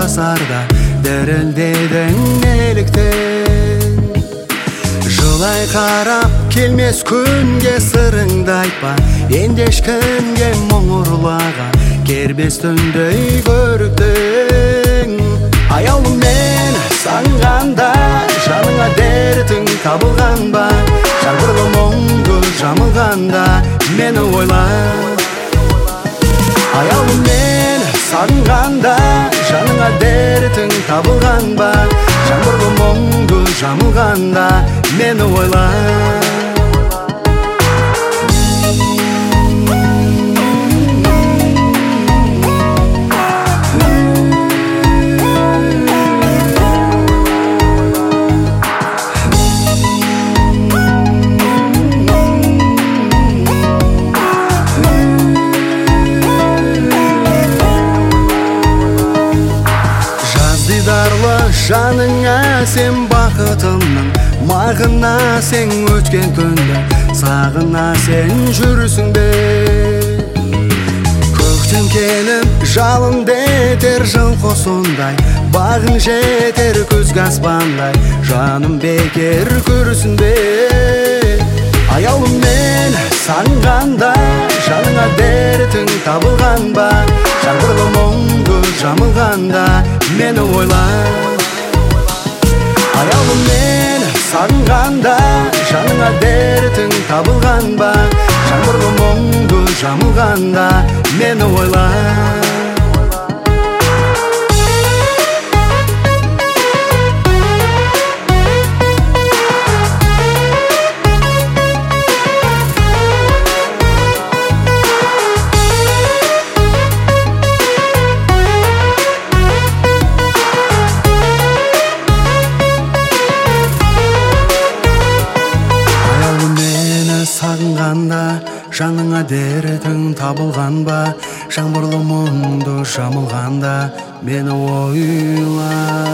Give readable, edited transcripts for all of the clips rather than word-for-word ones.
жасарда дірілдедің неліктен? Жылай қарап келмес күнге сырыңды айтпа, енді ешкімге мұң ұрлаға кербес түндей көріктің. Аяулым мен сағынғанда жаныңа дертің табылған ба? Жаңбырлы мұңды жамылғанда мені ойла. Аяулым мен сағынғанда жаныңа дертің табылған ба? Жаңбырлы мұңды жамылғанда мені ойла. Жаныңа сен бақытымның, мағына сен өткен күнді, сағына сен жүрсің бе? Көктем келіп жалынды етер жыл қосындай, бағың жетер күзгі аспандай, жаным бекер көрсін бе? Аяулым мен сағынғанда жаныңа дертің табылған ба? Жаңбырлы мұңды жамылғанда мені ойла. Аяулым мен сағынғанда жаныңа дертің табылған ба? Жаңбырлы мұңды жамылғанда мені ойла. Сағынғанда жаныңа дертің табылған ба? Жаңбырлы мұңды жамылғанда мені ойла.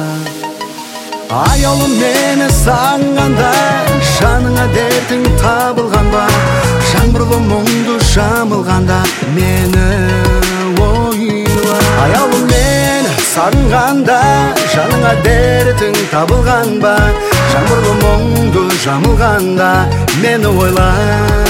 Аяулым мені сағынғанда жаныңа дертің табылған ба? Жаңбырлы мұңды жамылғанда мені ойла. Аяулым мені сағынғанда жаныңа дертің табылған ба? Жаңбырлы мұңды жамылғанда мені ойла.